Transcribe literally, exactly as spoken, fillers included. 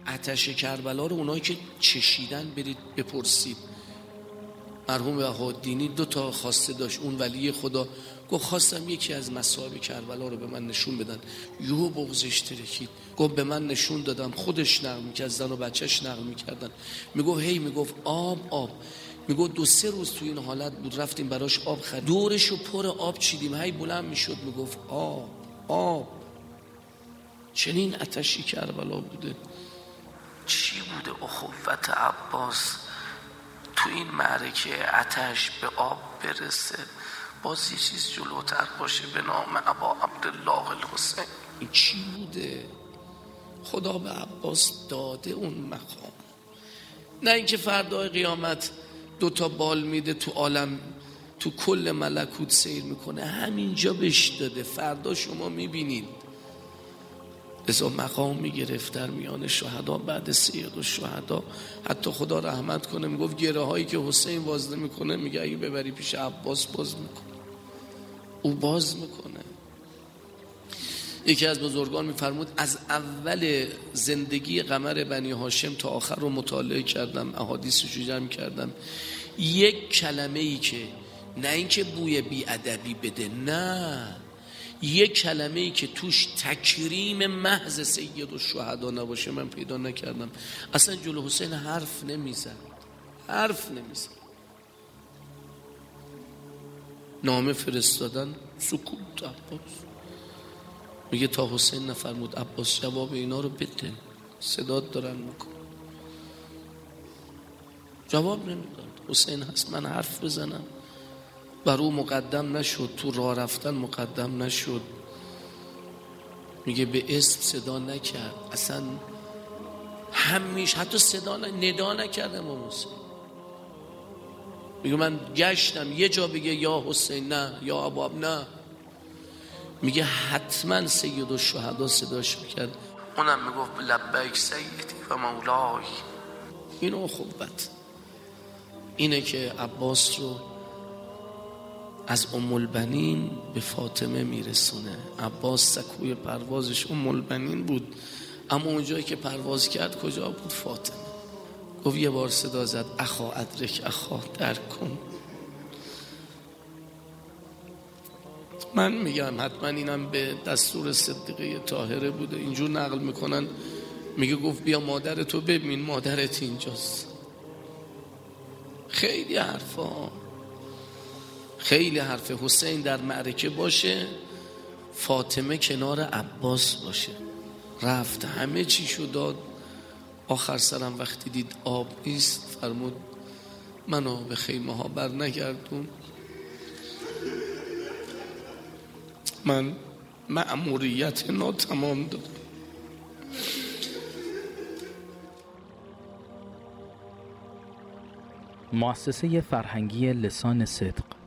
آتش کربلا رو اونایی که چشیدن برید بپرسید. مرحوم بهاءالدینی دو تا خواسته داشت. اون ولی خدا گفت خواستم یکی از مصائب کربلا رو به من نشون بدن. یهو بغضش ترکید. گفت به من نشون دادم. خودش نقل میکرد، زن و بچهش نقل میکردن. میگفت هی میگفت آب آب. میگفت دو سه روز تو این حالت بود، رفتیم براش آب خرید، دورشو پر آب چیدیم، هی بلند میشد میگفت آب آب. چنین آتشی کربلا بوده. چی بوده اخوت عباس تو این معرکه آتش به آب برسه، باز یه چیز جلوتر باشه به نام ابا عبدالله الحسین. این چی بوده؟ خدا به عباس داده اون مقام. نه اینکه فردای قیامت دو تا بال میده تو عالم، تو کل ملکوت سیر میکنه، همینجا بهش داده، فردا شما میبینید. ازا مقام میگرفت در میان شهدا بعد سید و شهدا. حتی خدا رحمت کنه میگفت گره هایی که حسین باز نمیکنه، میگه اگه ببری پیش عباس باز میکنه، او باز میکنه. یکی از بزرگان میفرمود از اول زندگی قمر بنی هاشم تا آخر رو مطالعه کردم، احادیثش رو جمع کردم، یک کلمه ای که نه اینکه بوی بی‌ادبی بده، نه، یک کلمه ای که توش تکریم محض سید و شهدا نباشه من پیدا نکردم. اصلا جلو حسین حرف نمیزد، حرف نمیزد. نامه فرستادن، سکوت. عباس میگه تا حسین نفرمود عباس جواب اینا رو بده، صدات دارن میکن. جواب نمیداد. حسین هست من حرف بزنم؟ بر او مقدم نشد، تو راه رفتن مقدم نشد. میگه به اسم صدا نکرد، اصلا همیشه حتی صدا ندا نکرد امام حسین. میگه من گشتم یه جا بگه یا حسین نه، یا ابواب نه. میگه حتما سید الشهدا صداش میکرد، اونم میگفت لبیک سیدی و مولای. این اخوت اینه که عباس رو از ام البنین به فاطمه میرسونه. عباس سکوی پروازش ام البنین بود، اما اونجایی که پرواز کرد کجا بود؟ فاطمه. گفت یه بار صدا زد اخا ادرک اخا، درک کن. من میگم حتما اینم به دستور صدیقه طاهره بوده، اینجور نقل میکنن. میگه گفت بیا مادرتو ببین، مادرت اینجاست. خیلی حرفا، خیلی حرف. حسین در معرکه باشه، فاطمه کنار عباس باشه. رفت همه چی شو داد، آخر سرم وقتی دید آب نیست فرمود منو به خیمه ها بر نگردون، من مأموریت ناتمام دادم. مؤسسه فرهنگی لسان صدق